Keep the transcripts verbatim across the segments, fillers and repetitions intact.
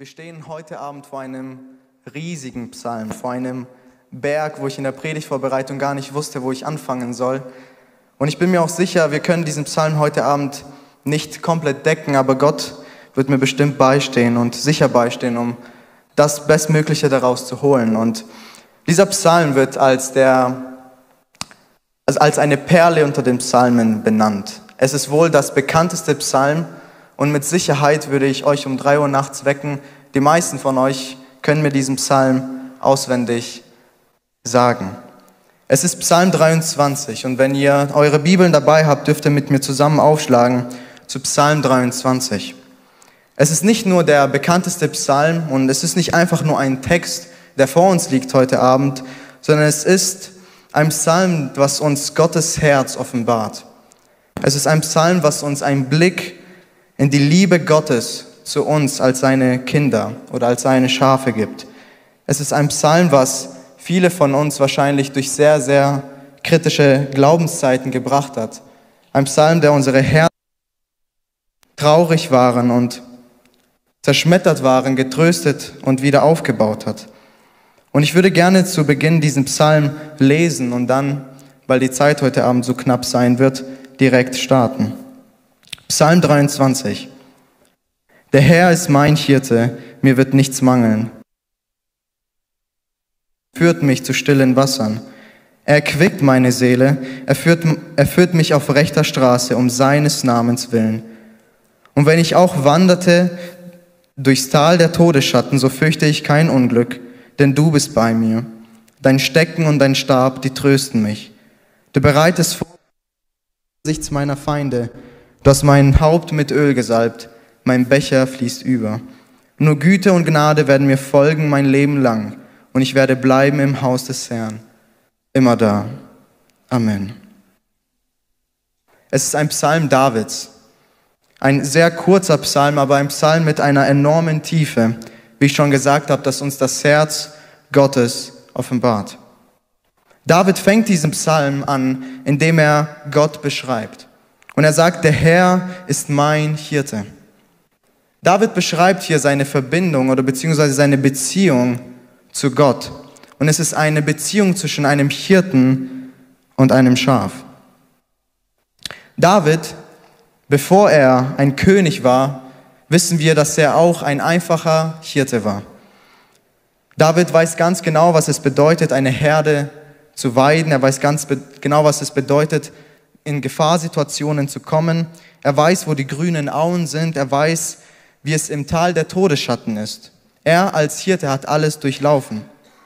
Wir stehen heute Abend vor einem riesigen Psalm, vor einem Berg, wo ich in der Predigtvorbereitung gar nicht wusste, wo ich anfangen soll. Und ich bin mir auch sicher, wir können diesen Psalm heute Abend nicht komplett decken, aber Gott wird mir bestimmt beistehen und sicher beistehen, um das Bestmögliche daraus zu holen. Und dieser Psalm wird als, der, also als eine Perle unter den Psalmen benannt. Es ist wohl das bekannteste Psalm und mit Sicherheit würde ich euch um drei Uhr nachts wecken. Die meisten von euch können mir diesen Psalm auswendig sagen. Es ist Psalm dreiundzwanzig und wenn ihr eure Bibeln dabei habt, dürft ihr mit mir zusammen aufschlagen zu Psalm dreiundzwanzig. Es ist nicht nur der bekannteste Psalm und es ist nicht einfach nur ein Text, der vor uns liegt heute Abend, sondern es ist ein Psalm, was uns Gottes Herz offenbart. Es ist ein Psalm, was uns einen Blick in die Liebe Gottes zu uns als seine Kinder oder als seine Schafe gibt. Es ist ein Psalm, was viele von uns wahrscheinlich durch sehr, sehr kritische Glaubenszeiten gebracht hat. Ein Psalm, der unsere Herzen traurig waren und zerschmettert waren, getröstet und wieder aufgebaut hat. Und ich würde gerne zu Beginn diesen Psalm lesen und dann, weil die Zeit heute Abend so knapp sein wird, direkt starten. Psalm dreiundzwanzig. Der Herr ist mein Hirte, mir wird nichts mangeln. Er führt mich zu stillen Wassern. Er erquickt meine Seele, er führt, er führt mich auf rechter Straße um seines Namens willen. Und wenn ich auch wanderte durchs Tal der Todesschatten, so fürchte ich kein Unglück, denn du bist bei mir. Dein Stecken und dein Stab, die trösten mich. Du bereitest vor Angesichts meiner Feinde. Du hast mein Haupt mit Öl gesalbt, mein Becher fließt über. Nur Güte und Gnade werden mir folgen mein Leben lang, und ich werde bleiben im Haus des Herrn, immer da. Amen. Es ist ein Psalm Davids. Ein sehr kurzer Psalm, aber ein Psalm mit einer enormen Tiefe, wie ich schon gesagt habe, das uns das Herz Gottes offenbart. David fängt diesen Psalm an, indem er Gott beschreibt. Und er sagt, der Herr ist mein Hirte. David beschreibt hier seine Verbindung oder beziehungsweise seine Beziehung zu Gott. Und es ist eine Beziehung zwischen einem Hirten und einem Schaf. David, bevor er ein König war, wissen wir, dass er auch ein einfacher Hirte war. David weiß ganz genau, was es bedeutet, eine Herde zu weiden. Er weiß ganz genau, was es bedeutet, in Gefahrsituationen zu kommen. Er weiß, wo die grünen Auen sind. Er weiß, wie es im Tal der Todesschatten ist. Er als Hirte hat alles durchlaufen.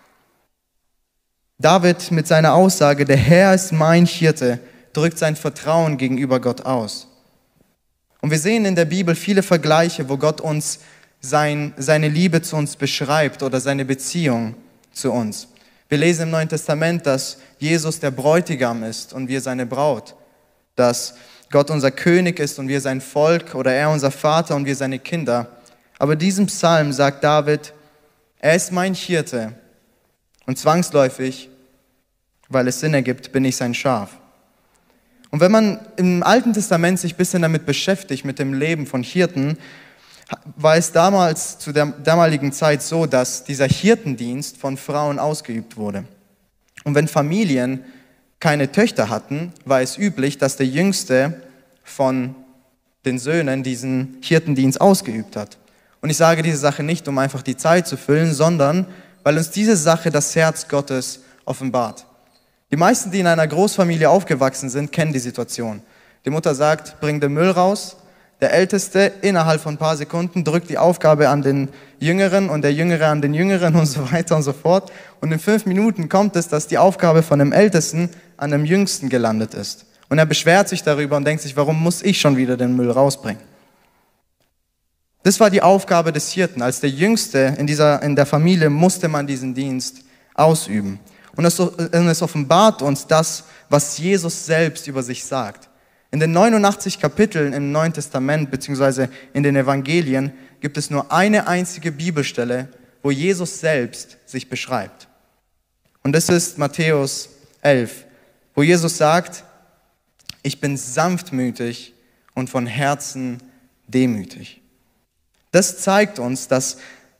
David mit seiner Aussage, der Herr ist mein Hirte, drückt sein Vertrauen gegenüber Gott aus. Und wir sehen in der Bibel viele Vergleiche, wo Gott uns sein, seine Liebe zu uns beschreibt oder seine Beziehung zu uns. Wir lesen im Neuen Testament, dass Jesus der Bräutigam ist und wir seine Braut. Dass Gott unser König ist und wir sein Volk oder er unser Vater und wir seine Kinder. Aber diesem Psalm sagt David, er ist mein Hirte und zwangsläufig, weil es Sinn ergibt, bin ich sein Schaf. Und wenn man im Alten Testament sich ein bisschen damit beschäftigt, mit dem Leben von Hirten, war es damals, zu der damaligen Zeit so, dass dieser Hirtendienst von Frauen ausgeübt wurde. Und wenn Familien keine Töchter hatten, war es üblich, dass der Jüngste von den Söhnen diesen Hirtendienst ausgeübt hat. Und ich sage diese Sache nicht, um einfach die Zeit zu füllen, sondern weil uns diese Sache das Herz Gottes offenbart. Die meisten, die in einer Großfamilie aufgewachsen sind, kennen die Situation. Die Mutter sagt, bring den Müll raus. Der Älteste innerhalb von ein paar Sekunden drückt die Aufgabe an den Jüngeren und der Jüngere an den Jüngeren und so weiter und so fort. Und in fünf Minuten kommt es, dass die Aufgabe von dem Ältesten an dem Jüngsten gelandet ist. Und er beschwert sich darüber und denkt sich, warum muss ich schon wieder den Müll rausbringen? Das war die Aufgabe des Hirten. Als der Jüngste in, dieser, in der Familie musste man diesen Dienst ausüben. Und es, und es offenbart uns das, was Jesus selbst über sich sagt. In den neunundachtzig Kapiteln im Neuen Testament beziehungsweise in den Evangelien gibt es nur eine einzige Bibelstelle, wo Jesus selbst sich beschreibt. Und das ist Matthäus elf, wo Jesus sagt, ich bin sanftmütig und von Herzen demütig. Das zeigt uns, dass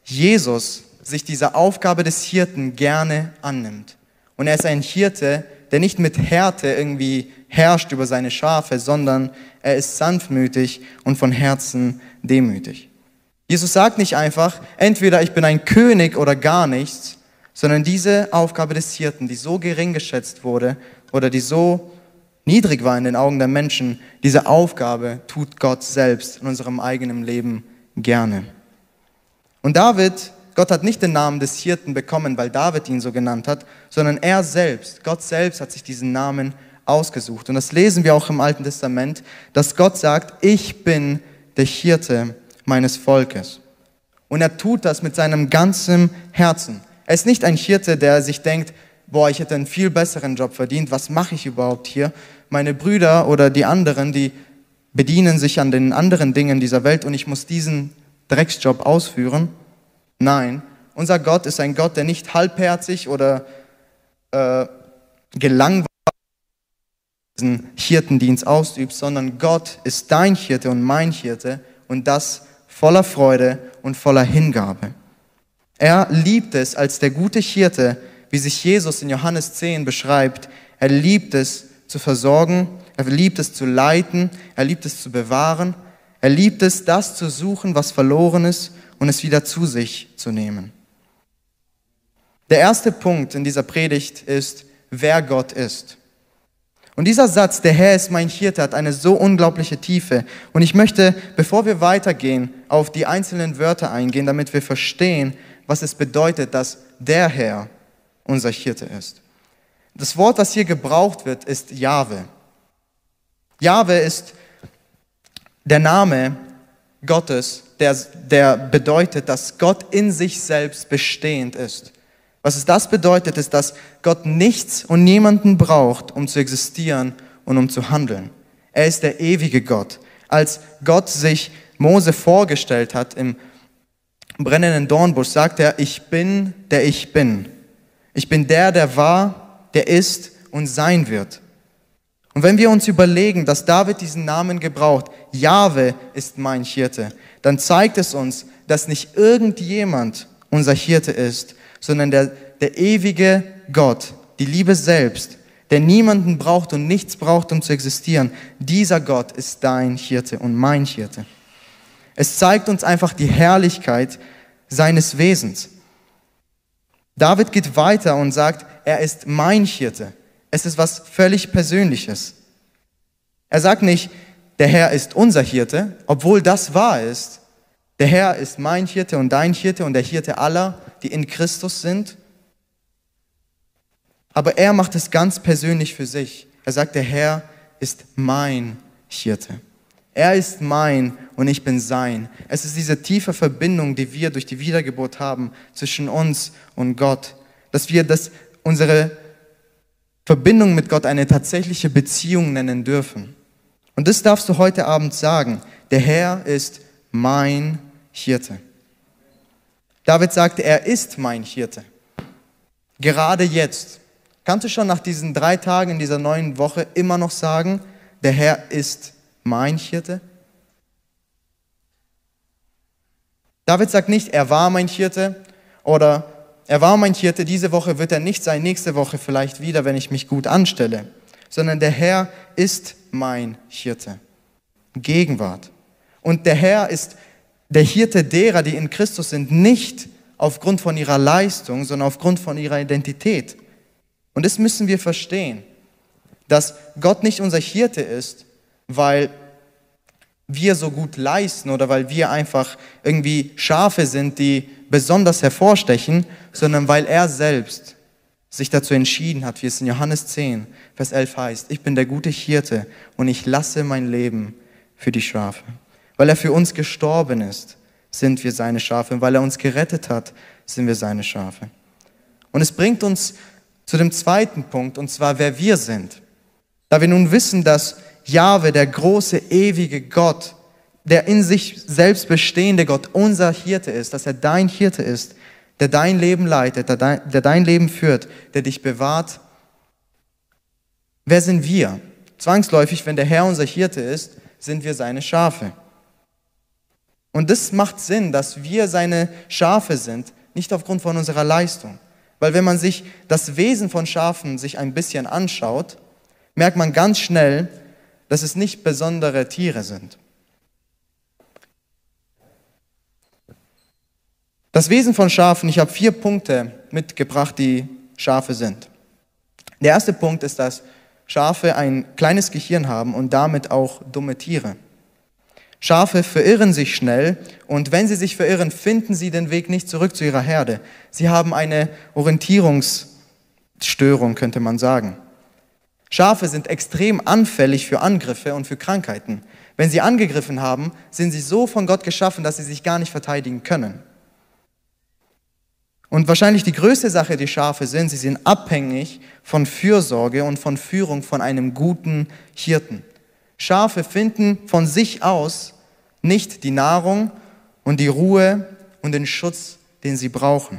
Jesus sich dieser Aufgabe des Hirten gerne annimmt. Und er ist ein Hirte, der nicht mit Härte irgendwie herrscht über seine Schafe, sondern er ist sanftmütig und von Herzen demütig. Jesus sagt nicht einfach, entweder ich bin ein König oder gar nichts, sondern diese Aufgabe des Hirten, die so gering geschätzt wurde oder die so niedrig war in den Augen der Menschen, diese Aufgabe tut Gott selbst in unserem eigenen Leben gerne. Und David, Gott hat nicht den Namen des Hirten bekommen, weil David ihn so genannt hat, sondern er selbst, Gott selbst hat sich diesen Namen ausgesucht. Und das lesen wir auch im Alten Testament, dass Gott sagt, ich bin der Hirte meines Volkes. Und er tut das mit seinem ganzen Herzen. Er ist nicht ein Hirte, der sich denkt, boah, ich hätte einen viel besseren Job verdient, was mache ich überhaupt hier? Meine Brüder oder die anderen, die bedienen sich an den anderen Dingen dieser Welt und ich muss diesen Drecksjob ausführen. Nein, unser Gott ist ein Gott, der nicht halbherzig oder äh, gelangweilt diesen Hirtendienst ausübt, sondern Gott ist dein Hirte und mein Hirte und das voller Freude und voller Hingabe. Er liebt es als der gute Hirte, wie sich Jesus in Johannes zehn beschreibt. Er liebt es zu versorgen, er liebt es zu leiten, er liebt es zu bewahren, er liebt es, das zu suchen, was verloren ist und es wieder zu sich zu nehmen. Der erste Punkt in dieser Predigt ist, wer Gott ist. Und dieser Satz, der Herr ist mein Hirte, hat eine so unglaubliche Tiefe. Und ich möchte, bevor wir weitergehen, auf die einzelnen Wörter eingehen, damit wir verstehen, was es bedeutet, dass der Herr unser Hirte ist. Das Wort, was hier gebraucht wird, ist Jahwe. Jahwe ist der Name Gottes, der, der bedeutet, dass Gott in sich selbst bestehend ist. Was es das bedeutet, ist, dass Gott nichts und niemanden braucht, um zu existieren und um zu handeln. Er ist der ewige Gott. Als Gott sich Mose vorgestellt hat im brennenden Dornbusch, sagt er, ich bin, der ich bin. Ich bin der, der war, der ist und sein wird. Und wenn wir uns überlegen, dass David diesen Namen gebraucht, Jahwe ist mein Hirte, dann zeigt es uns, dass nicht irgendjemand unser Hirte ist, sondern der, der ewige Gott, die Liebe selbst, der niemanden braucht und nichts braucht, um zu existieren. Dieser Gott ist dein Hirte und mein Hirte. Es zeigt uns einfach die Herrlichkeit seines Wesens. David geht weiter und sagt, er ist mein Hirte. Es ist was völlig Persönliches. Er sagt nicht, der Herr ist unser Hirte, obwohl das wahr ist. Der Herr ist mein Hirte und dein Hirte und der Hirte aller, die in Christus sind. Aber er macht es ganz persönlich für sich. Er sagt, der Herr ist mein Hirte. Er ist mein und ich bin sein. Es ist diese tiefe Verbindung, die wir durch die Wiedergeburt haben zwischen uns und Gott. Dass wir das, unsere Verbindung mit Gott eine tatsächliche Beziehung nennen dürfen. Und das darfst du heute Abend sagen. Der Herr ist mein Hirte. David sagte, er ist mein Hirte. Gerade jetzt. Kannst du schon nach diesen drei Tagen in dieser neuen Woche immer noch sagen, der Herr ist mein Hirte? David sagt nicht, er war mein Hirte oder er war mein Hirte, diese Woche wird er nicht sein, nächste Woche vielleicht wieder, wenn ich mich gut anstelle, sondern der Herr ist mein Hirte. Gegenwart. Und der Herr ist der Hirte derer, die in Christus sind, nicht aufgrund von ihrer Leistung, sondern aufgrund von ihrer Identität. Und das müssen wir verstehen, dass Gott nicht unser Hirte ist, weil wir so gut leisten oder weil wir einfach irgendwie Schafe sind, die besonders hervorstechen, sondern weil er selbst sich dazu entschieden hat, wie es in Johannes zehn, Vers elf heißt, ich bin der gute Hirte und ich lasse mein Leben für die Schafe. Weil er für uns gestorben ist, sind wir seine Schafe. Und weil er uns gerettet hat, sind wir seine Schafe. Und es bringt uns zu dem zweiten Punkt, und zwar, wer wir sind. Da wir nun wissen, dass Jahwe, der große, ewige Gott, der in sich selbst bestehende Gott, unser Hirte ist, dass er dein Hirte ist, der dein Leben leitet, der dein, der dein Leben führt, der dich bewahrt. Wer sind wir? Zwangsläufig, wenn der Herr unser Hirte ist, sind wir seine Schafe. Und das macht Sinn, dass wir seine Schafe sind, nicht aufgrund von unserer Leistung. Weil wenn man sich das Wesen von Schafen sich ein bisschen anschaut, merkt man ganz schnell, dass es nicht besondere Tiere sind. Das Wesen von Schafen, ich habe vier Punkte mitgebracht, die Schafe sind. Der erste Punkt ist, dass Schafe ein kleines Gehirn haben und damit auch dumme Tiere. Schafe verirren sich schnell und wenn sie sich verirren, finden sie den Weg nicht zurück zu ihrer Herde. Sie haben eine Orientierungsstörung, könnte man sagen. Schafe sind extrem anfällig für Angriffe und für Krankheiten. Wenn sie angegriffen haben, sind sie so von Gott geschaffen, dass sie sich gar nicht verteidigen können. Und wahrscheinlich die größte Sache, die Schafe sind, sie sind abhängig von Fürsorge und von Führung von einem guten Hirten. Schafe finden von sich aus nicht die Nahrung und die Ruhe und den Schutz, den sie brauchen.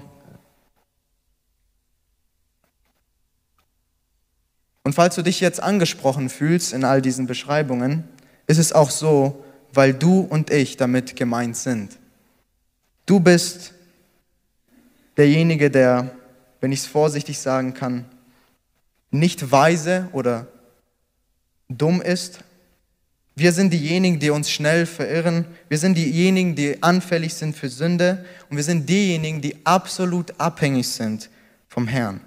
Und falls du dich jetzt angesprochen fühlst in all diesen Beschreibungen, ist es auch so, weil du und ich damit gemeint sind. Du bist derjenige, der, wenn ich es vorsichtig sagen kann, nicht weise oder dumm ist. Wir sind diejenigen, die uns schnell verirren. Wir sind diejenigen, die anfällig sind für Sünde. Und wir sind diejenigen, die absolut abhängig sind vom Herrn.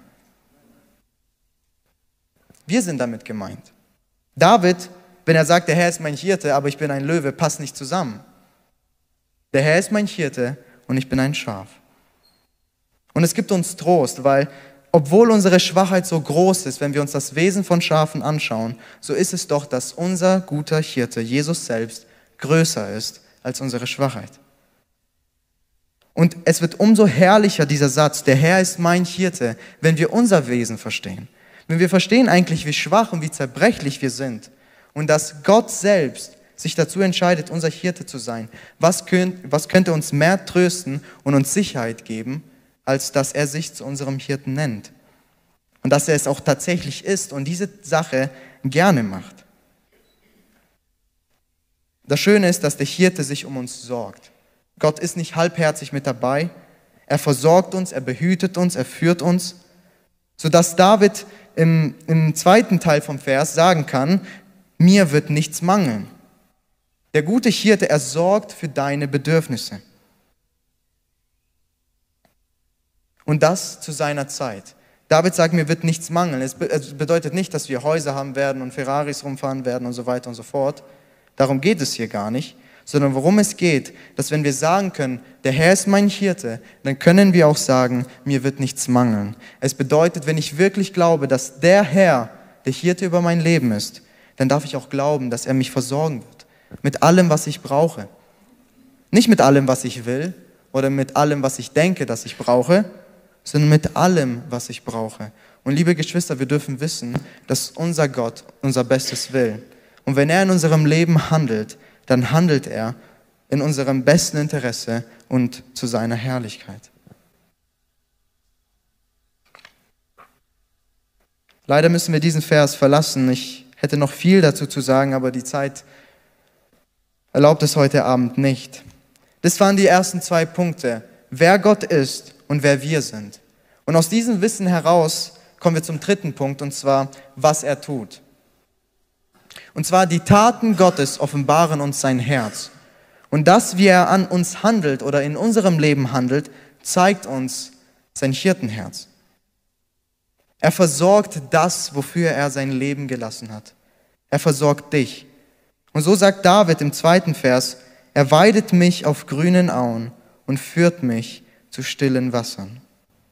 Wir sind damit gemeint. David, wenn er sagt, der Herr ist mein Hirte, aber ich bin ein Löwe, passt nicht zusammen. Der Herr ist mein Hirte und ich bin ein Schaf. Und es gibt uns Trost, weil obwohl unsere Schwachheit so groß ist, wenn wir uns das Wesen von Schafen anschauen, so ist es doch, dass unser guter Hirte, Jesus selbst, größer ist als unsere Schwachheit. Und es wird umso herrlicher, dieser Satz, der Herr ist mein Hirte, wenn wir unser Wesen verstehen. Wenn wir verstehen eigentlich, wie schwach und wie zerbrechlich wir sind und dass Gott selbst sich dazu entscheidet, unser Hirte zu sein, was könnte, was könnte uns mehr trösten und uns Sicherheit geben, als dass er sich zu unserem Hirten nennt. Und dass er es auch tatsächlich ist und diese Sache gerne macht. Das Schöne ist, dass der Hirte sich um uns sorgt. Gott ist nicht halbherzig mit dabei. Er versorgt uns, er behütet uns, er führt uns, sodass David im, im zweiten Teil vom Vers sagen kann, mir wird nichts mangeln. Der gute Hirte, er sorgt für deine Bedürfnisse. Und das zu seiner Zeit. David sagt, mir wird nichts mangeln. Es bedeutet nicht, dass wir Häuser haben werden und Ferraris rumfahren werden und so weiter und so fort. Darum geht es hier gar nicht. Sondern worum es geht, dass wenn wir sagen können, der Herr ist mein Hirte, dann können wir auch sagen, mir wird nichts mangeln. Es bedeutet, wenn ich wirklich glaube, dass der Herr der Hirte über mein Leben ist, dann darf ich auch glauben, dass er mich versorgen wird. Mit allem, was ich brauche. Nicht mit allem, was ich will oder mit allem, was ich denke, dass ich brauche, sondern mit allem, was ich brauche. Und liebe Geschwister, wir dürfen wissen, dass unser Gott unser Bestes will. Und wenn er in unserem Leben handelt, dann handelt er in unserem besten Interesse und zu seiner Herrlichkeit. Leider müssen wir diesen Vers verlassen. Ich hätte noch viel dazu zu sagen, aber die Zeit erlaubt es heute Abend nicht. Das waren die ersten zwei Punkte, wer Gott ist und wer wir sind. Und aus diesem Wissen heraus kommen wir zum dritten Punkt, und zwar, was er tut. Und zwar, die Taten Gottes offenbaren uns sein Herz. Und das, wie er an uns handelt oder in unserem Leben handelt, zeigt uns sein Hirtenherz. Er versorgt das, wofür er sein Leben gelassen hat. Er versorgt dich. Und so sagt David im zweiten Vers, er weidet mich auf grünen Auen und führt mich zu stillen Wassern.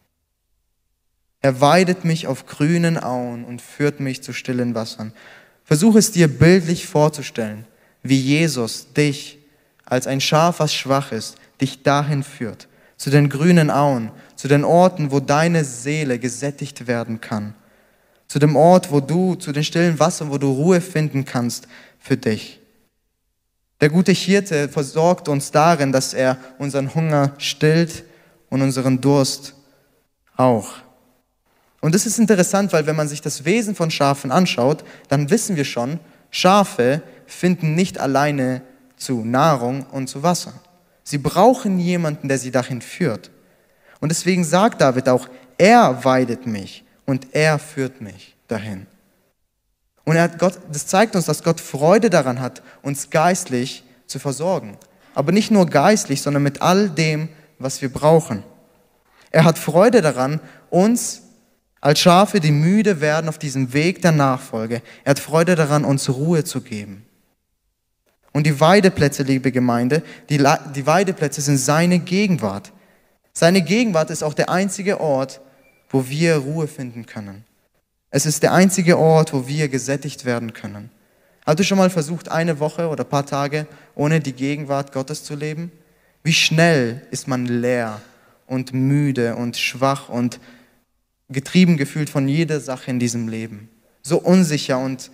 Er weidet mich auf grünen Auen und führt mich zu stillen Wassern. Versuch es dir bildlich vorzustellen, wie Jesus dich als ein Schaf, was schwach ist, dich dahin führt, zu den grünen Auen, zu den Orten, wo deine Seele gesättigt werden kann, zu dem Ort, wo du, zu den stillen Wassern, wo du Ruhe finden kannst für dich. Der gute Hirte versorgt uns darin, dass er unseren Hunger stillt und unseren Durst auch. Und das ist interessant, weil wenn man sich das Wesen von Schafen anschaut, dann wissen wir schon, Schafe finden nicht alleine zu Nahrung und zu Wasser. Sie brauchen jemanden, der sie dahin führt. Und deswegen sagt David auch, er weidet mich und er führt mich dahin. Und er hat Gott, das zeigt uns, dass Gott Freude daran hat, uns geistlich zu versorgen. Aber nicht nur geistlich, sondern mit all dem, was wir brauchen. Er hat Freude daran, uns als Schafe, die müde werden auf diesem Weg der Nachfolge, er hat Freude daran, uns Ruhe zu geben. Und die Weideplätze, liebe Gemeinde, die, die Weideplätze sind seine Gegenwart. Seine Gegenwart ist auch der einzige Ort, wo wir Ruhe finden können. Es ist der einzige Ort, wo wir gesättigt werden können. Hast du schon mal versucht, eine Woche oder ein paar Tage ohne die Gegenwart Gottes zu leben? Wie schnell ist man leer und müde und schwach und getrieben gefühlt von jeder Sache in diesem Leben. So unsicher und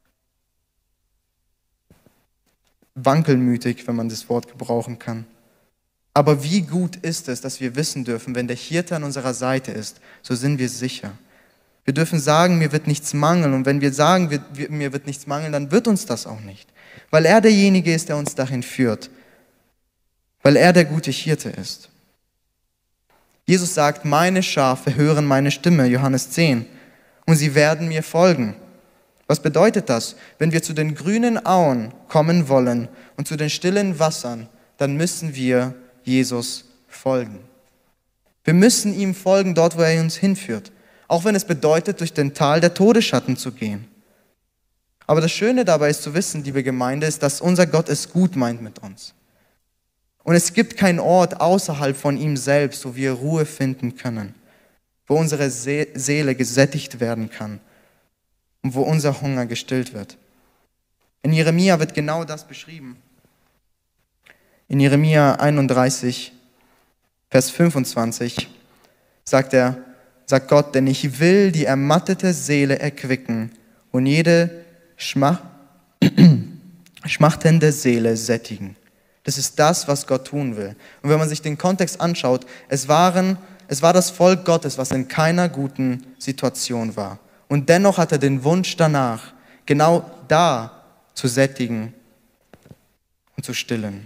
wankelmütig, wenn man das Wort gebrauchen kann. Aber wie gut ist es, dass wir wissen dürfen, wenn der Hirte an unserer Seite ist, so sind wir sicher. Wir dürfen sagen, mir wird nichts mangeln. Und wenn wir sagen, wir, wir, mir wird nichts mangeln, dann wird uns das auch nicht. Weil er derjenige ist, der uns dahin führt. Weil er der gute Hirte ist. Jesus sagt, meine Schafe hören meine Stimme, Johannes zehn, und sie werden mir folgen. Was bedeutet das? Wenn wir zu den grünen Auen kommen wollen und zu den stillen Wassern, dann müssen wir Jesus folgen. Wir müssen ihm folgen dort, wo er uns hinführt. Auch wenn es bedeutet, durch den Tal der Todesschatten zu gehen. Aber das Schöne dabei ist zu wissen, liebe Gemeinde, ist, dass unser Gott es gut meint mit uns. Und es gibt keinen Ort außerhalb von ihm selbst, wo wir Ruhe finden können, wo unsere Seele gesättigt werden kann und wo unser Hunger gestillt wird. In Jeremia wird genau das beschrieben. In Jeremia einunddreißig, Vers fünfundzwanzig sagt er, sagt Gott, denn ich will die ermattete Seele erquicken und jede schmach, schmachtende Seele sättigen. Das ist das, was Gott tun will. Und wenn man sich den Kontext anschaut, es, waren, es war das Volk Gottes, was in keiner guten Situation war. Und dennoch hat er den Wunsch danach, genau da zu sättigen und zu stillen.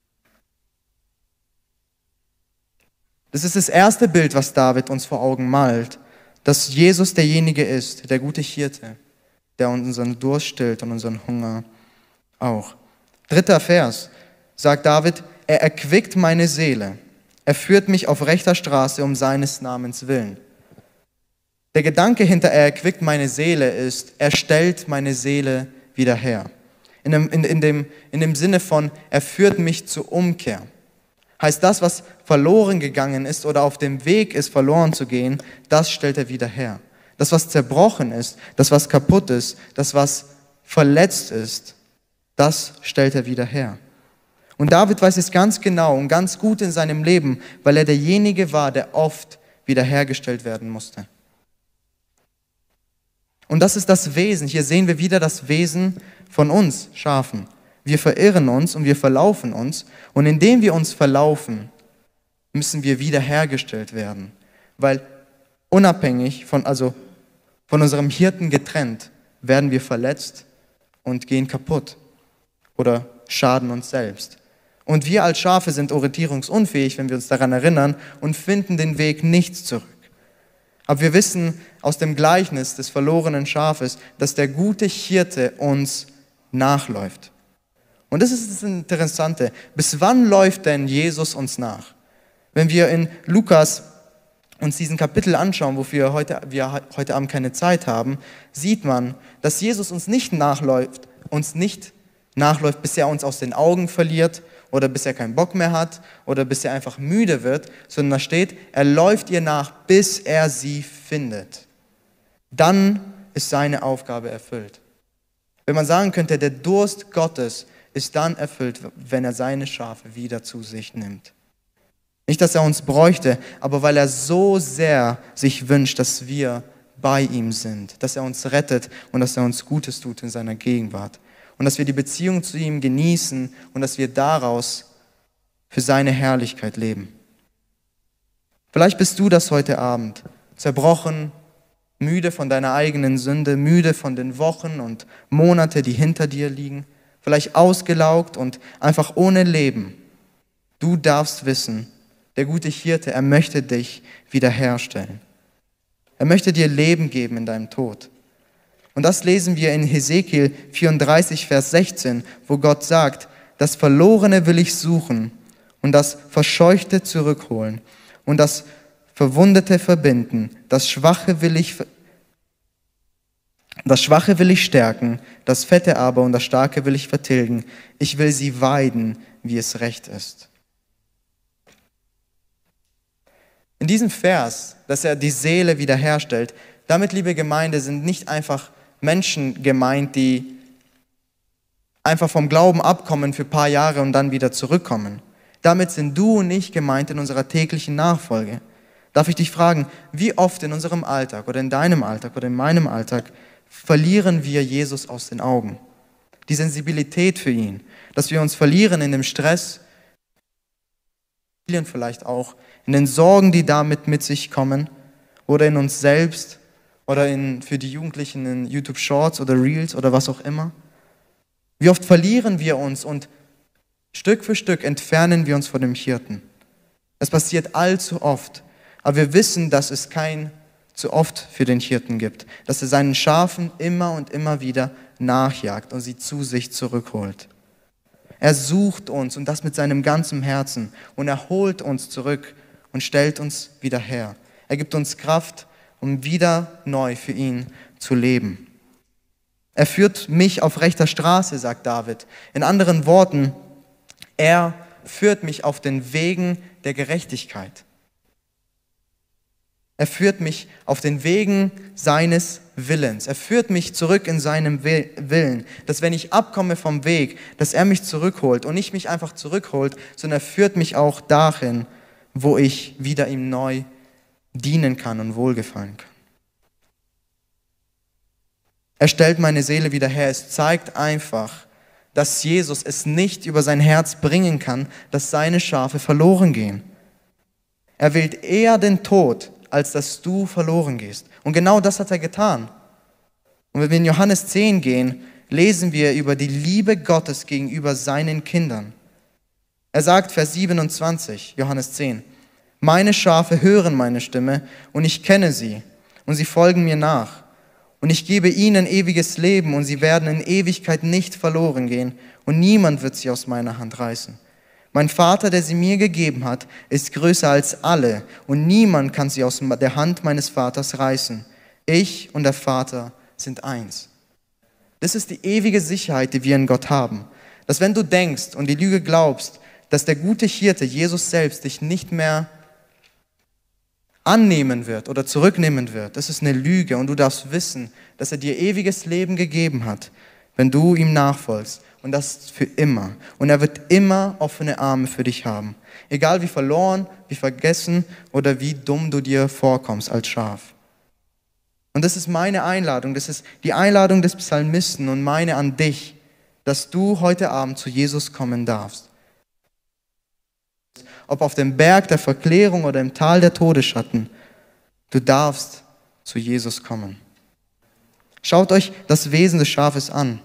Das ist das erste Bild, was David uns vor Augen malt, dass Jesus derjenige ist, der gute Hirte, der unseren Durst stillt und unseren Hunger auch. Dritter Vers sagt David, er erquickt meine Seele, er führt mich auf rechter Straße um seines Namens willen. Der Gedanke hinter er erquickt meine Seele ist, er stellt meine Seele wieder her. In dem, in, in dem, in dem Sinne von, er führt mich zur Umkehr. Heißt, das, was verloren gegangen ist oder auf dem Weg ist, verloren zu gehen, das stellt er wieder her. Das, was zerbrochen ist, das, was kaputt ist, das, was verletzt ist, das stellt er wieder her. Und David weiß es ganz genau und ganz gut in seinem Leben, weil er derjenige war, der oft wiederhergestellt werden musste. Und das ist das Wesen. Hier sehen wir wieder das Wesen von uns Schafen. Wir verirren uns und wir verlaufen uns. Und indem wir uns verlaufen, müssen wir wiederhergestellt werden. Weil unabhängig von, also von unserem Hirten getrennt, werden wir verletzt und gehen kaputt oder schaden uns selbst. Und wir als Schafe sind orientierungsunfähig, wenn wir uns daran erinnern, und finden den Weg nicht zurück. Aber wir wissen aus dem Gleichnis des verlorenen Schafes, dass der gute Hirte uns nachläuft. Und das ist das Interessante. Bis wann läuft denn Jesus uns nach? Wenn wir in Lukas uns diesen Kapitel anschauen, wofür heute, wir heute Abend keine Zeit haben, sieht man, dass Jesus uns nicht nachläuft, uns nicht nachläuft, bis er uns aus den Augen verliert oder bis er keinen Bock mehr hat oder bis er einfach müde wird, sondern da steht, er läuft ihr nach, bis er sie findet. Dann ist seine Aufgabe erfüllt. Wenn man sagen könnte, der Durst Gottes ist dann erfüllt, wenn er seine Schafe wieder zu sich nimmt. Nicht, dass er uns bräuchte, aber weil er so sehr sich wünscht, dass wir bei ihm sind, dass er uns rettet und dass er uns Gutes tut in seiner Gegenwart. Und dass wir die Beziehung zu ihm genießen und dass wir daraus für seine Herrlichkeit leben. Vielleicht bist du das heute Abend, zerbrochen, müde von deiner eigenen Sünde, müde von den Wochen und Monate, die hinter dir liegen, vielleicht ausgelaugt und einfach ohne Leben. Du darfst wissen, der gute Hirte, er möchte dich wiederherstellen. Er möchte dir Leben geben in deinem Tod. Und das lesen wir in Hesekiel vierunddreißig, Vers sechzehn, wo Gott sagt, das Verlorene will ich suchen und das Verscheuchte zurückholen und das Verwundete verbinden, das Schwache will ich, das Schwache will ich stärken, das Fette aber und das Starke will ich vertilgen. Ich will sie weiden, wie es recht ist. In diesem Vers, dass er die Seele wiederherstellt, damit, liebe Gemeinde, sind nicht einfach Menschen gemeint, die einfach vom Glauben abkommen für ein paar Jahre und dann wieder zurückkommen. Damit sind du und ich gemeint in unserer täglichen Nachfolge. Darf ich dich fragen, wie oft in unserem Alltag oder in deinem Alltag oder in meinem Alltag verlieren wir Jesus aus den Augen? Die Sensibilität für ihn, dass wir uns verlieren in dem Stress, vielleicht auch in den Sorgen, die damit mit sich kommen, oder in uns selbst oder in, für die Jugendlichen in YouTube Shorts oder Reels oder was auch immer. Wie oft verlieren wir uns und Stück für Stück entfernen wir uns von dem Hirten. Es passiert allzu oft, aber wir wissen, dass es kein zu oft für den Hirten gibt, dass er seinen Schafen immer und immer wieder nachjagt und sie zu sich zurückholt. Er sucht uns und das mit seinem ganzen Herzen und er holt uns zurück und stellt uns wieder her. Er gibt uns Kraft, um wieder neu für ihn zu leben. Er führt mich auf rechter Straße, sagt David. In anderen Worten, er führt mich auf den Wegen der Gerechtigkeit. Er führt mich auf den Wegen seines Willens. Er führt mich zurück in seinem Willen, dass wenn ich abkomme vom Weg, dass er mich zurückholt und nicht mich einfach zurückholt, sondern er führt mich auch dahin, wo ich wieder ihm neu dienen kann und wohlgefallen kann. Er stellt meine Seele wieder her. Es zeigt einfach, dass Jesus es nicht über sein Herz bringen kann, dass seine Schafe verloren gehen. Er wählt eher den Tod, als dass du verloren gehst. Und genau das hat er getan. Und wenn wir in Johannes zehn gehen, lesen wir über die Liebe Gottes gegenüber seinen Kindern. Er sagt, Vers siebenundzwanzig, Johannes zehn, meine Schafe hören meine Stimme und ich kenne sie und sie folgen mir nach. Und ich gebe ihnen ewiges Leben und sie werden in Ewigkeit nicht verloren gehen und niemand wird sie aus meiner Hand reißen. Mein Vater, der sie mir gegeben hat, ist größer als alle und niemand kann sie aus der Hand meines Vaters reißen. Ich und der Vater sind eins. Das ist die ewige Sicherheit, die wir in Gott haben. Dass wenn du denkst und die Lüge glaubst, dass der gute Hirte, Jesus selbst, dich nicht mehr annehmen wird oder zurücknehmen wird, das ist eine Lüge und du darfst wissen, dass er dir ewiges Leben gegeben hat, wenn du ihm nachfolgst. Und das für immer. Und er wird immer offene Arme für dich haben. Egal wie verloren, wie vergessen oder wie dumm du dir vorkommst als Schaf. Und das ist meine Einladung, das ist die Einladung des Psalmisten und meine an dich, dass du heute Abend zu Jesus kommen darfst. Ob auf dem Berg der Verklärung oder im Tal der Todesschatten, du darfst zu Jesus kommen. Schaut euch das Wesen des Schafes an.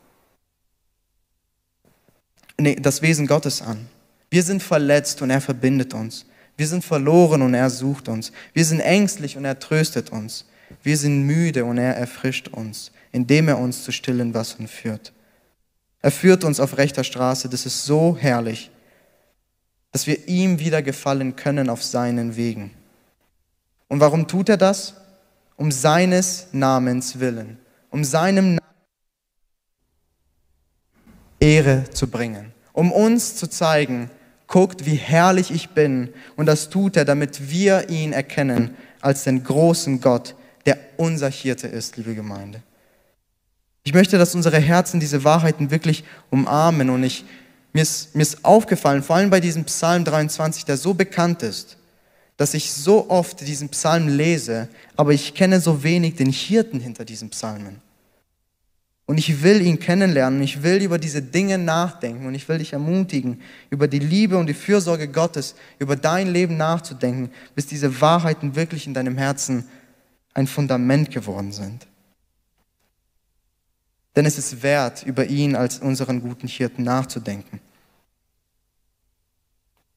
Nee, das Wesen Gottes an. Wir sind verletzt und er verbindet uns. Wir sind verloren und er sucht uns. Wir sind ängstlich und er tröstet uns. Wir sind müde und er erfrischt uns, indem er uns zu stillen Wassern führt. Er führt uns auf rechter Straße. Das ist so herrlich, dass wir ihm wieder gefallen können auf seinen Wegen. Und warum tut er das? Um seines Namens willen. Um seinem Namen Ehre zu bringen, um uns zu zeigen, guckt, wie herrlich ich bin. Und das tut er, damit wir ihn erkennen als den großen Gott, der unser Hirte ist, liebe Gemeinde. Ich möchte, dass unsere Herzen diese Wahrheiten wirklich umarmen. Und ich, mir, ist, mir ist aufgefallen, vor allem bei diesem Psalm dreiundzwanzig, der so bekannt ist, dass ich so oft diesen Psalm lese, aber ich kenne so wenig den Hirten hinter diesen Psalmen. Und ich will ihn kennenlernen, ich will über diese Dinge nachdenken und ich will dich ermutigen, über die Liebe und die Fürsorge Gottes, über dein Leben nachzudenken, bis diese Wahrheiten wirklich in deinem Herzen ein Fundament geworden sind. Denn es ist wert, über ihn als unseren guten Hirten nachzudenken.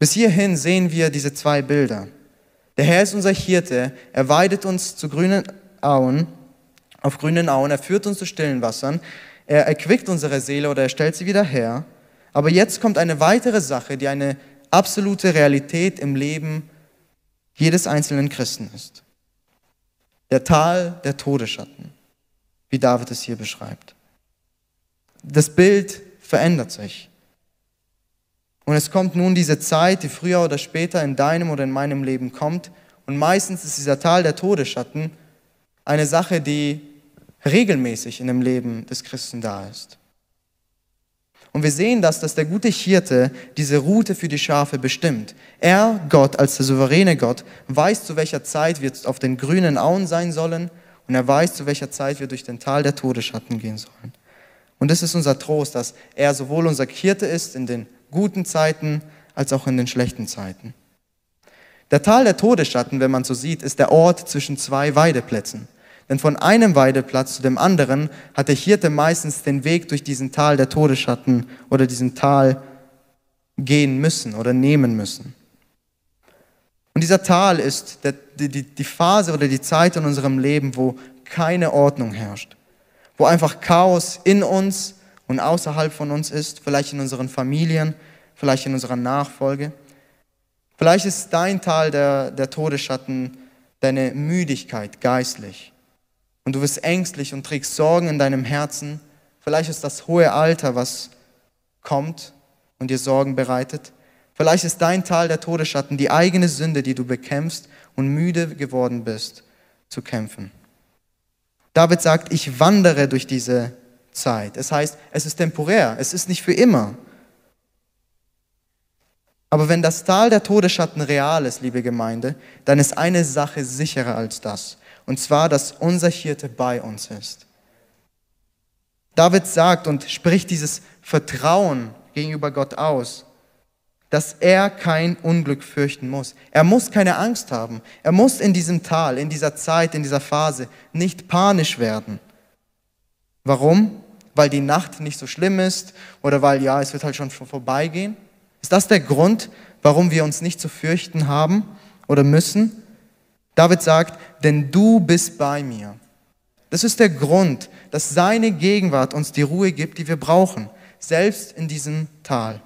Bis hierhin sehen wir diese zwei Bilder. Der Herr ist unser Hirte, er weidet uns zu grünen Auen, auf grünen Auen, er führt uns zu stillen Wassern, er erquickt unsere Seele oder er stellt sie wieder her. Aber jetzt kommt eine weitere Sache, die eine absolute Realität im Leben jedes einzelnen Christen ist. Der Tal der Todesschatten, wie David es hier beschreibt. Das Bild verändert sich. Und es kommt nun diese Zeit, die früher oder später in deinem oder in meinem Leben kommt. Und meistens ist dieser Tal der Todesschatten eine Sache, die regelmäßig in dem Leben des Christen da ist. Und wir sehen das, dass der gute Hirte diese Route für die Schafe bestimmt. Er, Gott, als der souveräne Gott, weiß, zu welcher Zeit wir auf den grünen Auen sein sollen und er weiß, zu welcher Zeit wir durch den Tal der Todesschatten gehen sollen. Und das ist unser Trost, dass er sowohl unser Hirte ist in den guten Zeiten als auch in den schlechten Zeiten. Der Tal der Todesschatten, wenn man so sieht, ist der Ort zwischen zwei Weideplätzen. Denn von einem Weideplatz zu dem anderen hat der Hirte meistens den Weg durch diesen Tal der Todesschatten oder diesen Tal gehen müssen oder nehmen müssen. Und dieser Tal ist der, die, die Phase oder die Zeit in unserem Leben, wo keine Ordnung herrscht, wo einfach Chaos in uns und außerhalb von uns ist, vielleicht in unseren Familien, vielleicht in unserer Nachfolge. Vielleicht ist dein Tal der, der Todesschatten deine Müdigkeit geistlich. Und du wirst ängstlich und trägst Sorgen in deinem Herzen. Vielleicht ist das hohe Alter, was kommt und dir Sorgen bereitet. Vielleicht ist dein Tal der Todesschatten die eigene Sünde, die du bekämpfst und müde geworden bist, zu kämpfen. David sagt, ich wandere durch diese Zeit. Es heißt, es ist temporär, es ist nicht für immer. Aber wenn das Tal der Todesschatten real ist, liebe Gemeinde, dann ist eine Sache sicherer als das. Und zwar, dass unser Hirte bei uns ist. David sagt und spricht dieses Vertrauen gegenüber Gott aus, dass er kein Unglück fürchten muss. Er muss keine Angst haben. Er muss in diesem Tal, in dieser Zeit, in dieser Phase nicht panisch werden. Warum? Weil die Nacht nicht so schlimm ist oder weil, ja, es wird halt schon vorbeigehen? Ist das der Grund, warum wir uns nicht zu fürchten haben oder müssen? David sagt, denn du bist bei mir. Das ist der Grund, dass seine Gegenwart uns die Ruhe gibt, die wir brauchen, selbst in diesem Tal.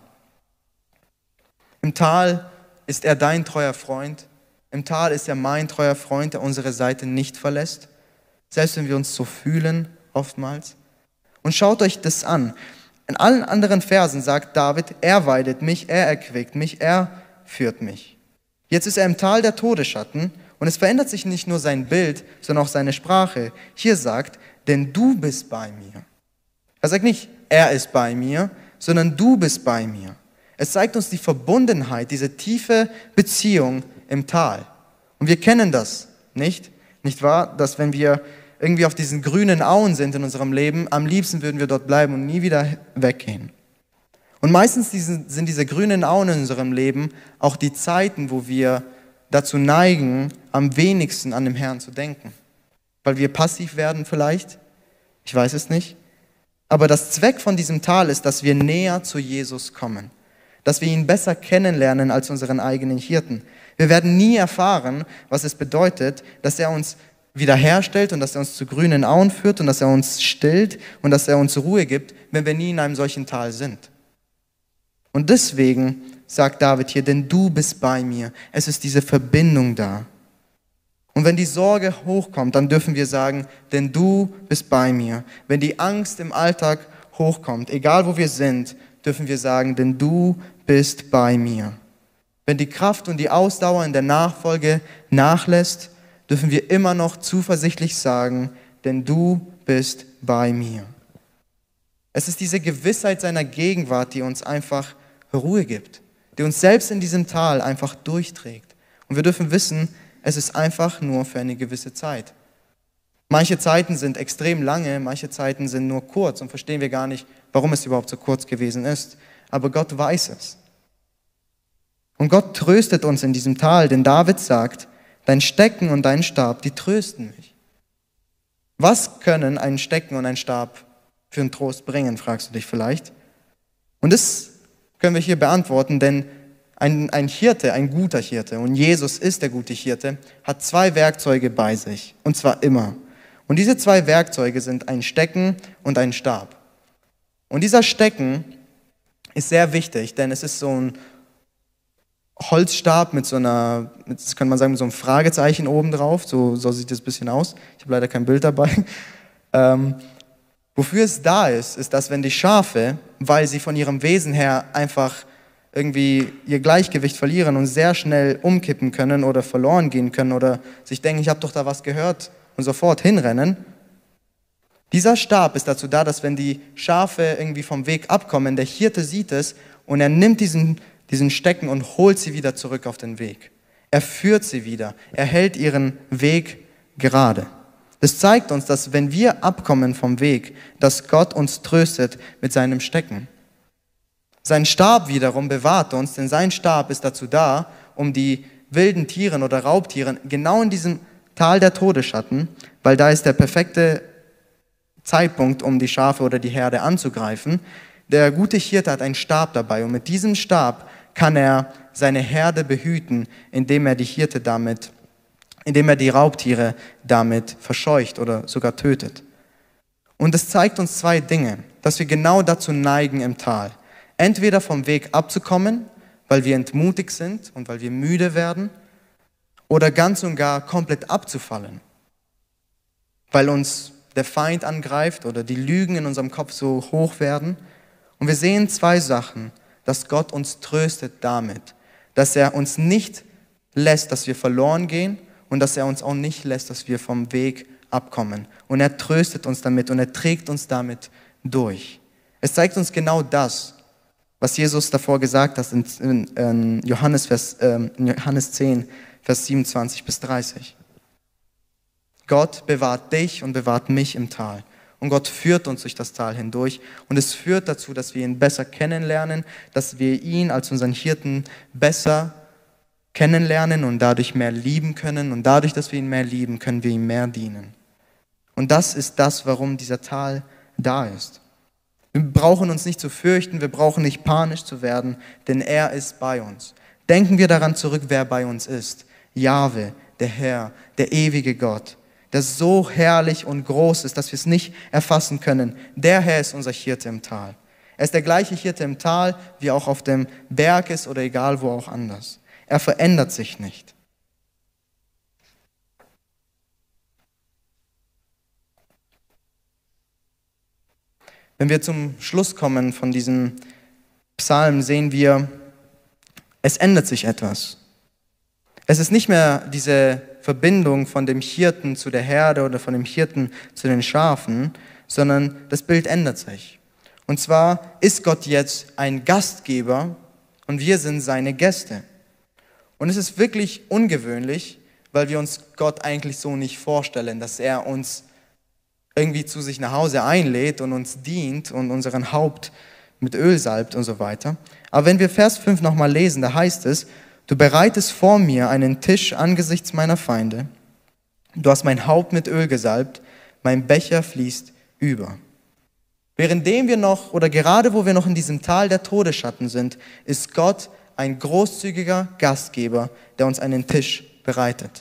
Im Tal ist er dein treuer Freund. Im Tal ist er mein treuer Freund, der unsere Seite nicht verlässt, selbst wenn wir uns so fühlen, oftmals. Und schaut euch das an. In allen anderen Versen sagt David, er weidet mich, er erquickt mich, er führt mich. Jetzt ist er im Tal der Todesschatten und es verändert sich nicht nur sein Bild, sondern auch seine Sprache. Hier sagt, denn du bist bei mir. Er sagt nicht, er ist bei mir, sondern du bist bei mir. Es zeigt uns die Verbundenheit, diese tiefe Beziehung im Tal. Und wir kennen das, nicht? Nicht wahr? Dass wenn wir irgendwie auf diesen grünen Auen sind in unserem Leben, am liebsten würden wir dort bleiben und nie wieder weggehen. Und meistens sind diese grünen Auen in unserem Leben auch die Zeiten, wo wir dazu neigen, am wenigsten an den Herrn zu denken. Weil wir passiv werden vielleicht, ich weiß es nicht. Aber das Zweck von diesem Tal ist, dass wir näher zu Jesus kommen. Dass wir ihn besser kennenlernen als unseren eigenen Hirten. Wir werden nie erfahren, was es bedeutet, dass er uns wiederherstellt und dass er uns zu grünen Auen führt und dass er uns stillt und dass er uns Ruhe gibt, wenn wir nie in einem solchen Tal sind. Und deswegen sagt David hier, denn du bist bei mir. Es ist diese Verbindung da. Und wenn die Sorge hochkommt, dann dürfen wir sagen, denn du bist bei mir. Wenn die Angst im Alltag hochkommt, egal wo wir sind, dürfen wir sagen, denn du bist bei mir. Wenn die Kraft und die Ausdauer in der Nachfolge nachlässt, dürfen wir immer noch zuversichtlich sagen, denn du bist bei mir. Es ist diese Gewissheit seiner Gegenwart, die uns einfach Ruhe gibt, die uns selbst in diesem Tal einfach durchträgt. Und wir dürfen wissen, es ist einfach nur für eine gewisse Zeit. Manche Zeiten sind extrem lange, manche Zeiten sind nur kurz und verstehen wir gar nicht, warum es überhaupt so kurz gewesen ist. Aber Gott weiß es. Und Gott tröstet uns in diesem Tal, denn David sagt, dein Stecken und dein Stab, die trösten mich. Was können ein Stecken und ein Stab für einen Trost bringen, fragst du dich vielleicht. Und das können wir hier beantworten, denn Ein, ein Hirte, ein guter Hirte, und Jesus ist der gute Hirte, hat zwei Werkzeuge bei sich, und zwar immer. Und diese zwei Werkzeuge sind ein Stecken und ein Stab. Und dieser Stecken ist sehr wichtig, denn es ist so ein Holzstab mit so einer, das kann man sagen, mit so einem Fragezeichen oben drauf, so, so sieht das ein bisschen aus. Ich habe leider kein Bild dabei. Ähm, wofür es da ist, ist, dass wenn die Schafe, weil sie von ihrem Wesen her einfach irgendwie ihr Gleichgewicht verlieren und sehr schnell umkippen können oder verloren gehen können oder sich denken, ich habe doch da was gehört und sofort hinrennen. Dieser Stab ist dazu da, dass wenn die Schafe irgendwie vom Weg abkommen, der Hirte sieht es und er nimmt diesen, diesen Stecken und holt sie wieder zurück auf den Weg. Er führt sie wieder, er hält ihren Weg gerade. Das zeigt uns, dass wenn wir abkommen vom Weg, dass Gott uns tröstet mit seinem Stecken. Sein Stab wiederum bewahrt uns, denn sein Stab ist dazu da, um die wilden Tieren oder Raubtieren genau in diesem Tal der Todesschatten, weil da ist der perfekte Zeitpunkt, um die Schafe oder die Herde anzugreifen. Der gute Hirte hat einen Stab dabei und mit diesem Stab kann er seine Herde behüten, indem er die Hirte damit, indem er die Raubtiere damit verscheucht oder sogar tötet. Und es zeigt uns zwei Dinge, dass wir genau dazu neigen im Tal. Entweder vom Weg abzukommen, weil wir entmutigt sind und weil wir müde werden, oder ganz und gar komplett abzufallen, weil uns der Feind angreift oder die Lügen in unserem Kopf so hoch werden. Und wir sehen zwei Sachen, dass Gott uns tröstet damit, dass er uns nicht lässt, dass wir verloren gehen und dass er uns auch nicht lässt, dass wir vom Weg abkommen. Und er tröstet uns damit und er trägt uns damit durch. Es zeigt uns genau das, was Jesus davor gesagt hat in, in, in, Johannes, Vers, äh, in Johannes zehn, Vers siebenundzwanzig bis dreißig. Gott bewahrt dich und bewahrt mich im Tal. Und Gott führt uns durch das Tal hindurch. Und es führt dazu, dass wir ihn besser kennenlernen, dass wir ihn als unseren Hirten besser kennenlernen und dadurch mehr lieben können. Und dadurch, dass wir ihn mehr lieben, können wir ihm mehr dienen. Und das ist das, warum dieser Tal da ist. Wir brauchen uns nicht zu fürchten, wir brauchen nicht panisch zu werden, denn er ist bei uns. Denken wir daran zurück, wer bei uns ist. Jahwe, der Herr, der ewige Gott, der so herrlich und groß ist, dass wir es nicht erfassen können. Der Herr ist unser Hirte im Tal. Er ist der gleiche Hirte im Tal, wie auch auf dem Berg ist oder egal wo auch anders. Er verändert sich nicht. Wenn wir zum Schluss kommen von diesem Psalm, sehen wir, es ändert sich etwas. Es ist nicht mehr diese Verbindung von dem Hirten zu der Herde oder von dem Hirten zu den Schafen, sondern das Bild ändert sich. Und zwar ist Gott jetzt ein Gastgeber und wir sind seine Gäste. Und es ist wirklich ungewöhnlich, weil wir uns Gott eigentlich so nicht vorstellen, dass er uns irgendwie zu sich nach Hause einlädt und uns dient und unseren Haupt mit Öl salbt und so weiter. Aber wenn wir Vers fünf nochmal lesen, da heißt es, du bereitest vor mir einen Tisch angesichts meiner Feinde. Du hast mein Haupt mit Öl gesalbt, mein Becher fließt über. Währenddem wir noch, oder gerade wo wir noch in diesem Tal der Todesschatten sind, ist Gott ein großzügiger Gastgeber, der uns einen Tisch bereitet.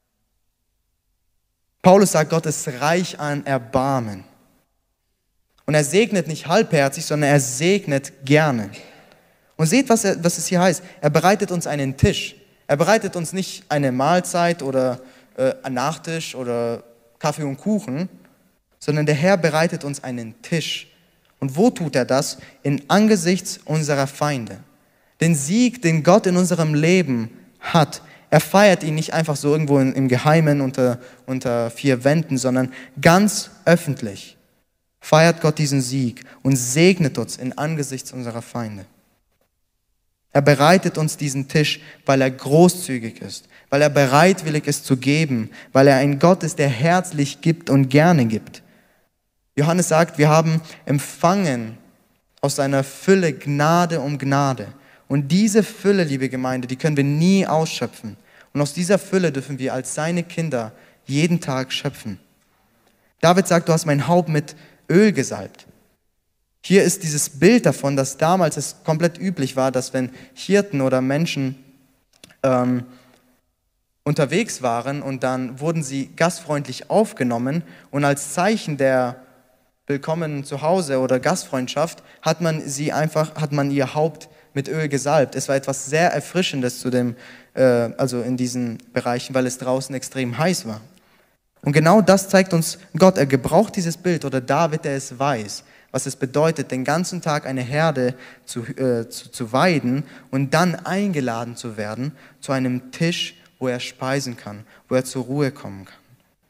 Paulus sagt, Gott ist reich an Erbarmen. Und er segnet nicht halbherzig, sondern er segnet gerne. Und seht, was, er, was es hier heißt. Er bereitet uns einen Tisch. Er bereitet uns nicht eine Mahlzeit oder äh, einen Nachtisch oder Kaffee und Kuchen, sondern der Herr bereitet uns einen Tisch. Und wo tut er das? In Angesichts unserer Feinde. Den Sieg, den Gott in unserem Leben hat, er feiert ihn nicht einfach so irgendwo im Geheimen unter, unter vier Wänden, sondern ganz öffentlich feiert Gott diesen Sieg und segnet uns in Angesichts unserer Feinde. Er bereitet uns diesen Tisch, weil er großzügig ist, weil er bereitwillig ist zu geben, weil er ein Gott ist, der herzlich gibt und gerne gibt. Johannes sagt, wir haben empfangen aus seiner Fülle Gnade um Gnade. Und diese Fülle, liebe Gemeinde, die können wir nie ausschöpfen. Und aus dieser Fülle dürfen wir als seine Kinder jeden Tag schöpfen. David sagt, du hast mein Haupt mit Öl gesalbt. Hier ist dieses Bild davon, dass damals es komplett üblich war, dass wenn Hirten oder Menschen ähm, unterwegs waren und dann wurden sie gastfreundlich aufgenommen und als Zeichen der Willkommen zu Hause oder Gastfreundschaft hat man sie einfach, hat man ihr Haupt mit Öl gesalbt. Es war etwas sehr Erfrischendes zu dem, äh, also in diesen Bereichen, weil es draußen extrem heiß war. Und genau das zeigt uns Gott. Er gebraucht dieses Bild, oder David, der es weiß, was es bedeutet, den ganzen Tag eine Herde zu, äh, zu, zu weiden und dann eingeladen zu werden zu einem Tisch, wo er speisen kann, wo er zur Ruhe kommen kann.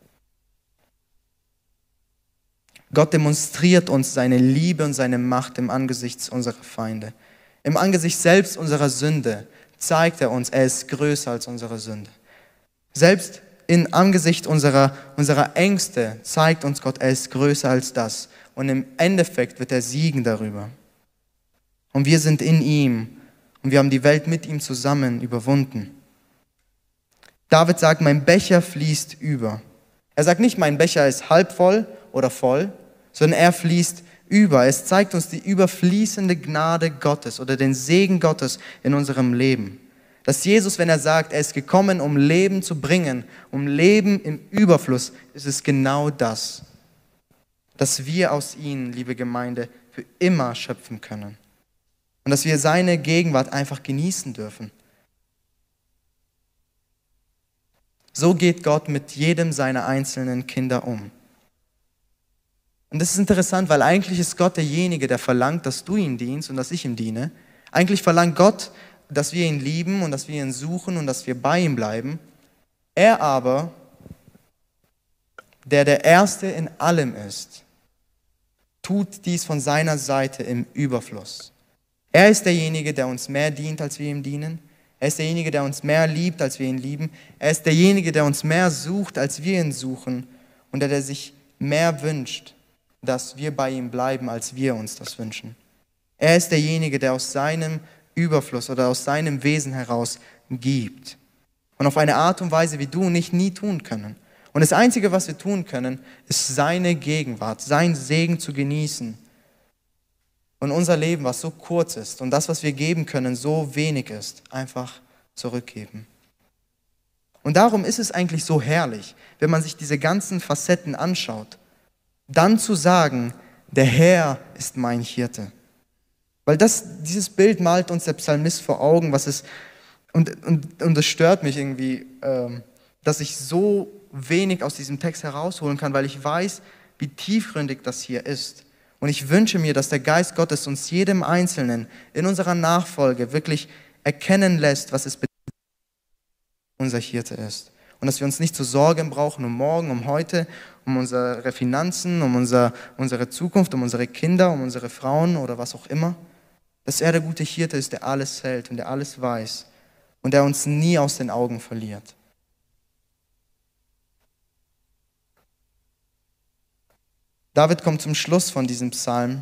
Gott demonstriert uns seine Liebe und seine Macht im Angesicht unserer Feinde. Im Angesicht selbst unserer Sünde zeigt er uns, er ist größer als unsere Sünde. Selbst im Angesicht unserer, unserer Ängste zeigt uns Gott, er ist größer als das. Und im Endeffekt wird er siegen darüber. Und wir sind in ihm und wir haben die Welt mit ihm zusammen überwunden. David sagt, mein Becher fließt über. Er sagt nicht, mein Becher ist halb voll oder voll, sondern er fließt über. Es zeigt uns die überfließende Gnade Gottes oder den Segen Gottes in unserem Leben. Dass Jesus, wenn er sagt, er ist gekommen, um Leben zu bringen, um Leben im Überfluss, ist es genau das. Dass wir aus ihm, liebe Gemeinde, für immer schöpfen können. Und dass wir seine Gegenwart einfach genießen dürfen. So geht Gott mit jedem seiner einzelnen Kinder um. Und das ist interessant, weil eigentlich ist Gott derjenige, der verlangt, dass du ihm dienst und dass ich ihm diene. Eigentlich verlangt Gott, dass wir ihn lieben und dass wir ihn suchen und dass wir bei ihm bleiben. Er aber, der der Erste in allem ist, tut dies von seiner Seite im Überfluss. Er ist derjenige, der uns mehr dient, als wir ihm dienen. Er ist derjenige, der uns mehr liebt, als wir ihn lieben. Er ist derjenige, der uns mehr sucht, als wir ihn suchen. Und der, der sich mehr wünscht, dass wir bei ihm bleiben, als wir uns das wünschen. Er ist derjenige, der aus seinem Überfluss oder aus seinem Wesen heraus gibt. Und auf eine Art und Weise, wie du und ich nie tun können. Und das Einzige, was wir tun können, ist seine Gegenwart, sein Segen zu genießen. Und unser Leben, was so kurz ist und das, was wir geben können, so wenig ist, einfach zurückgeben. Und darum ist es eigentlich so herrlich, wenn man sich diese ganzen Facetten anschaut, dann zu sagen, der Herr ist mein Hirte. Weil das, dieses Bild malt uns der Psalmist vor Augen, was es, und, und, und das stört mich irgendwie, ähm, dass ich so wenig aus diesem Text herausholen kann, weil ich weiß, wie tiefgründig das hier ist. Und ich wünsche mir, dass der Geist Gottes uns jedem Einzelnen in unserer Nachfolge wirklich erkennen lässt, was es bedeutet, unser Hirte ist. Und dass wir uns nicht zu sorgen brauchen um morgen, um heute, um unsere Finanzen, um unser, unsere Zukunft, um unsere Kinder, um unsere Frauen oder was auch immer. Dass er der gute Hirte ist, der alles hält und der alles weiß und der uns nie aus den Augen verliert. David kommt zum Schluss von diesem Psalm.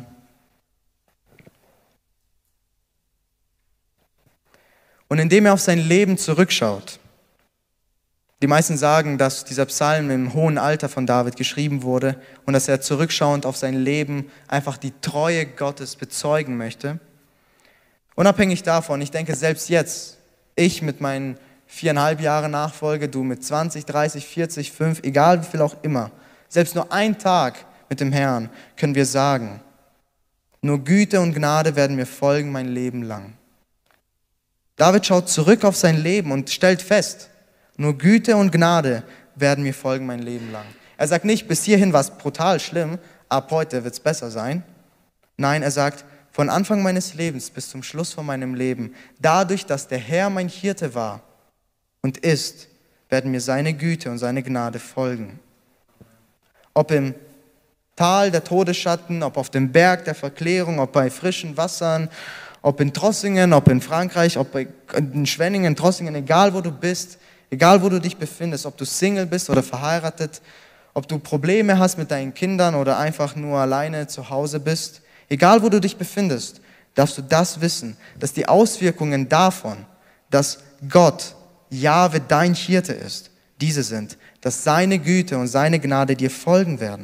Und indem er auf sein Leben zurückschaut, die meisten sagen, dass dieser Psalm im hohen Alter von David geschrieben wurde und dass er zurückschauend auf sein Leben einfach die Treue Gottes bezeugen möchte. Unabhängig davon, ich denke selbst jetzt, ich mit meinen viereinhalb Jahren Nachfolge, du mit zwanzig, dreißig, vierzig, fünf, egal wie viel auch immer, selbst nur ein Tag mit dem Herrn, können wir sagen, nur Güte und Gnade werden mir folgen mein Leben lang. David schaut zurück auf sein Leben und stellt fest, nur Güte und Gnade werden mir folgen mein Leben lang. Er sagt nicht, bis hierhin war es brutal schlimm, ab heute wird es besser sein. Nein, er sagt, von Anfang meines Lebens bis zum Schluss von meinem Leben, dadurch, dass der Herr mein Hirte war und ist, werden mir seine Güte und seine Gnade folgen. Ob im Tal der Todesschatten, ob auf dem Berg der Verklärung, ob bei frischen Wassern, ob in Trossingen, ob in Frankreich, ob in Schwenningen, Trossingen, egal wo du bist, egal wo du dich befindest, ob du Single bist oder verheiratet, ob du Probleme hast mit deinen Kindern oder einfach nur alleine zu Hause bist, egal wo du dich befindest, darfst du das wissen, dass die Auswirkungen davon, dass Gott, Jahwe, dein Hirte ist, diese sind, dass seine Güte und seine Gnade dir folgen werden.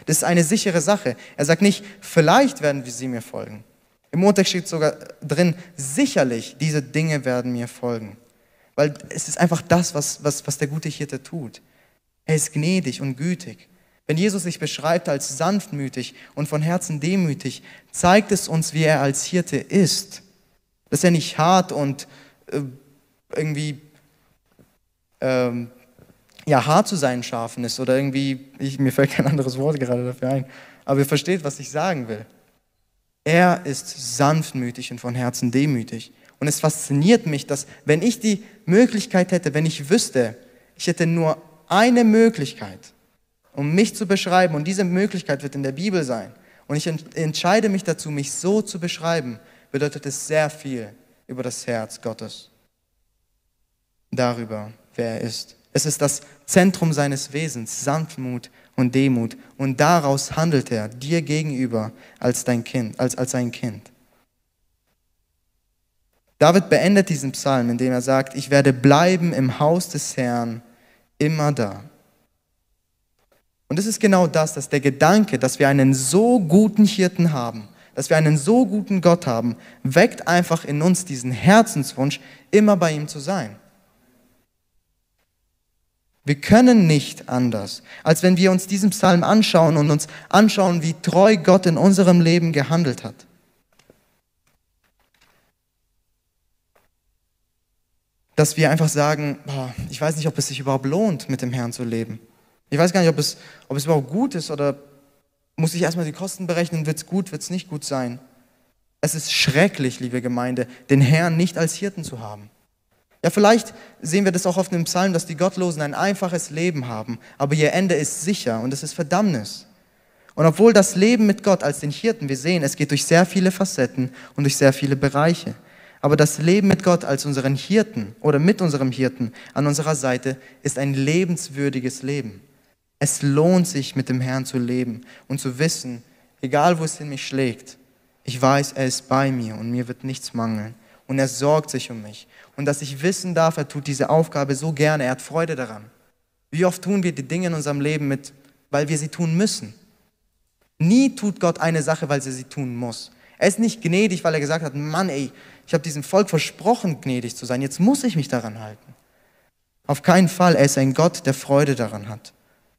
Das ist eine sichere Sache. Er sagt nicht, vielleicht werden sie mir folgen. Im Urtext steht sogar drin, sicherlich diese Dinge werden mir folgen. Weil es ist einfach das, was, was, was der gute Hirte tut. Er ist gnädig und gütig. Wenn Jesus sich beschreibt als sanftmütig und von Herzen demütig, zeigt es uns, wie er als Hirte ist. Dass er nicht hart und äh, irgendwie ähm, ja, hart zu seinen Schafen ist oder irgendwie, ich, mir fällt kein anderes Wort gerade dafür ein, aber ihr versteht, was ich sagen will. Er ist sanftmütig und von Herzen demütig. Und es fasziniert mich, dass wenn ich die Möglichkeit hätte, wenn ich wüsste, ich hätte nur eine Möglichkeit, um mich zu beschreiben, und diese Möglichkeit wird in der Bibel sein, und ich entscheide mich dazu, mich so zu beschreiben, bedeutet es sehr viel über das Herz Gottes. Darüber, wer er ist. Es ist das Zentrum seines Wesens, Sanftmut und Demut. Und daraus handelt er dir gegenüber als dein Kind, als, als sein Kind. David beendet diesen Psalm, indem er sagt, ich werde bleiben im Haus des Herrn immer da. Und es ist genau das, dass der Gedanke, dass wir einen so guten Hirten haben, dass wir einen so guten Gott haben, weckt einfach in uns diesen Herzenswunsch, immer bei ihm zu sein. Wir können nicht anders, als wenn wir uns diesen Psalm anschauen und uns anschauen, wie treu Gott in unserem Leben gehandelt hat. Dass wir einfach sagen, boah, ich weiß nicht, ob es sich überhaupt lohnt, mit dem Herrn zu leben. Ich weiß gar nicht, ob es, ob es überhaupt gut ist oder muss ich erstmal die Kosten berechnen, wird es gut, wird es nicht gut sein. Es ist schrecklich, liebe Gemeinde, den Herrn nicht als Hirten zu haben. Ja, vielleicht sehen wir das auch oft im Psalm, dass die Gottlosen ein einfaches Leben haben, aber ihr Ende ist sicher und es ist Verdammnis. Und obwohl das Leben mit Gott als den Hirten, wir sehen, es geht durch sehr viele Facetten und durch sehr viele Bereiche. Aber das Leben mit Gott als unseren Hirten oder mit unserem Hirten an unserer Seite ist ein lebenswürdiges Leben. Es lohnt sich, mit dem Herrn zu leben und zu wissen, egal wo es in mich schlägt, ich weiß, er ist bei mir und mir wird nichts mangeln. Und er sorgt sich um mich. Und dass ich wissen darf, er tut diese Aufgabe so gerne, er hat Freude daran. Wie oft tun wir die Dinge in unserem Leben mit, weil wir sie tun müssen? Nie tut Gott eine Sache, weil er sie tun muss. Er ist nicht gnädig, weil er gesagt hat, Mann ey, ich habe diesem Volk versprochen, gnädig zu sein, jetzt muss ich mich daran halten. Auf keinen Fall, er ist ein Gott, der Freude daran hat.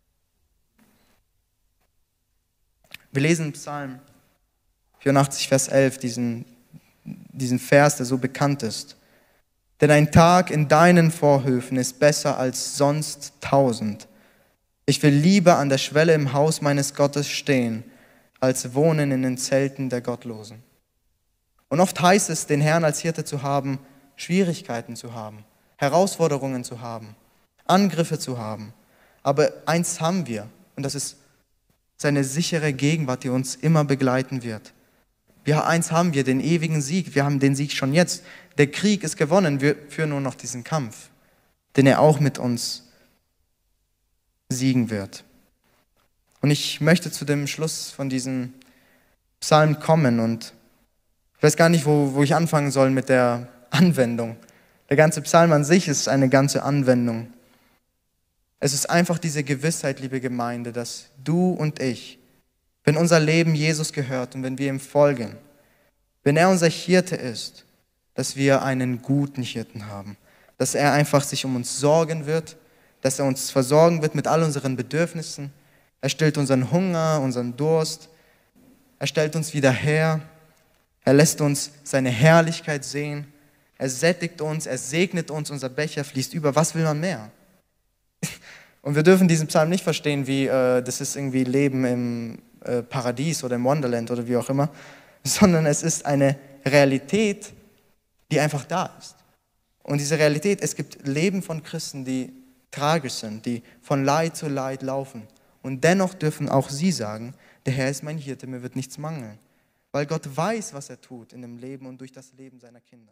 Wir lesen im Psalm vierundachtzig, Vers elf, diesen diesen Vers, der so bekannt ist. Denn ein Tag in deinen Vorhöfen ist besser als sonst tausend. Ich will lieber an der Schwelle im Haus meines Gottes stehen, als wohnen in den Zelten der Gottlosen. Und oft heißt es, den Herrn als Hirte zu haben, Schwierigkeiten zu haben, Herausforderungen zu haben, Angriffe zu haben. Aber eins haben wir, und das ist seine sichere Gegenwart, die uns immer begleiten wird. Ja, eins haben wir, den ewigen Sieg. Wir haben den Sieg schon jetzt. Der Krieg ist gewonnen. Wir führen nur noch diesen Kampf, den er auch mit uns siegen wird. Und ich möchte zu dem Schluss von diesem Psalm kommen und ich weiß gar nicht, wo, wo ich anfangen soll mit der Anwendung. Der ganze Psalm an sich ist eine ganze Anwendung. Es ist einfach diese Gewissheit, liebe Gemeinde, dass du und ich, wenn unser Leben Jesus gehört und wenn wir ihm folgen, wenn er unser Hirte ist, dass wir einen guten Hirten haben, dass er einfach sich um uns sorgen wird, dass er uns versorgen wird mit all unseren Bedürfnissen. Er stillt unseren Hunger, unseren Durst, er stellt uns wieder her, er lässt uns seine Herrlichkeit sehen, er sättigt uns, er segnet uns, unser Becher fließt über. Was will man mehr? Und wir dürfen diesen Psalm nicht verstehen, wie äh, das ist irgendwie Leben im äh, Paradies oder im Wonderland oder wie auch immer, sondern es ist eine Realität, die einfach da ist. Und diese Realität, es gibt Leben von Christen, die tragisch sind, die von Leid zu Leid laufen. Und dennoch dürfen auch sie sagen, der Herr ist mein Hirte, mir wird nichts mangeln. Weil Gott weiß, was er tut in dem Leben und durch das Leben seiner Kinder.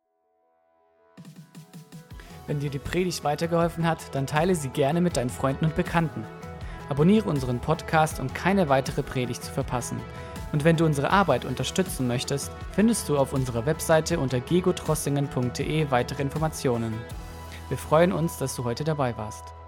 Wenn dir die Predigt weitergeholfen hat, dann teile sie gerne mit deinen Freunden und Bekannten. Abonniere unseren Podcast, um keine weitere Predigt zu verpassen. Und wenn du unsere Arbeit unterstützen möchtest, findest du auf unserer Webseite unter gegotrossingen punkt de weitere Informationen. Wir freuen uns, dass du heute dabei warst.